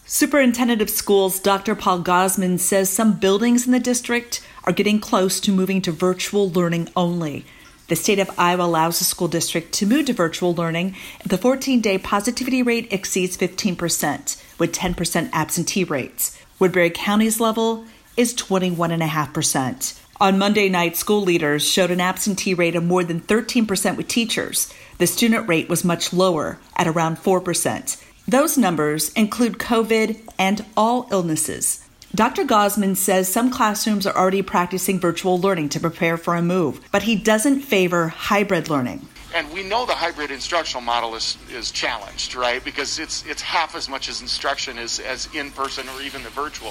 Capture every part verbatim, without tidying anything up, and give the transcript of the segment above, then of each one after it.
Superintendent of Schools Doctor Paul Gosman says some buildings in the district are getting close to moving to virtual learning only. The state of Iowa allows the school district to move to virtual learning if the fourteen-day positivity rate exceeds fifteen percent, with ten percent absentee rates. Woodbury County's level is twenty-one point five percent. On Monday night, school leaders showed an absentee rate of more than thirteen percent with teachers. The student rate was much lower, at around four percent. Those numbers include COVID and all illnesses. Doctor Gosman says some classrooms are already practicing virtual learning to prepare for a move, but he doesn't favor hybrid learning. And we know the hybrid instructional model is, is challenged, right? Because it's it's half as much as instruction as, as in-person or even the virtual.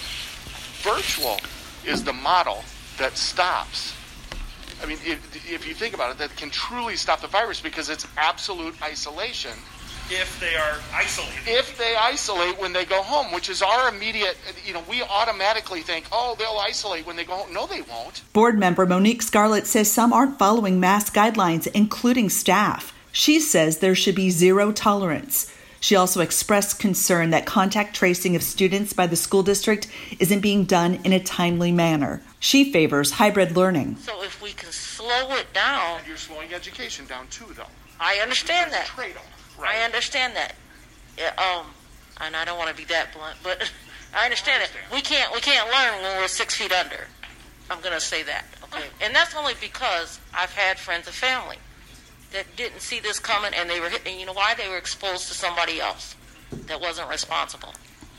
Virtual is the model that stops. I mean, if, if you think about it, that can truly stop the virus because it's absolute isolation. If they are isolated. If they isolate when they go home, which is our immediate, you know, we automatically think, oh, they'll isolate when they go home. No, they won't. Board member Monique Scarlett says some aren't following mask guidelines, including staff. She says there should be zero tolerance. She also expressed concern that contact tracing of students by the school district isn't being done in a timely manner. She favors hybrid learning. So if we can slow it down. And you're slowing education down too, though. I understand that. Trade-off. Right. I understand that. Yeah, um, and I don't want to be that blunt, but I understand, I understand it. We can't we can't learn when we're six feet under. I'm going to say that, okay? And that's only because I've had friends and family that didn't see this coming, and they were hitting. You know why? They were exposed to somebody else that wasn't responsible.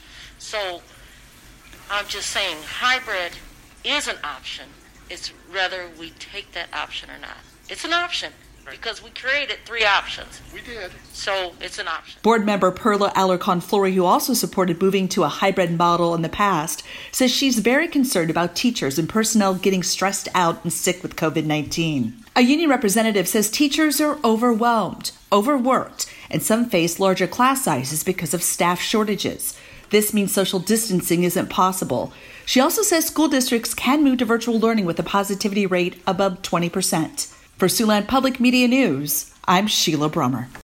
So I'm just saying, hybrid is an option. It's whether we take that option or not. It's an option. Because we created three options. We did. So it's an option. Board member Perla Alarcon-Flory, who also supported moving to a hybrid model in the past, says she's very concerned about teachers and personnel getting stressed out and sick with covid nineteen. A union representative says teachers are overwhelmed, overworked, and some face larger class sizes because of staff shortages. This means social distancing isn't possible. She also says school districts can move to virtual learning with a positivity rate above twenty percent. For Siouxland Public Media News, I'm Sheila Brummer.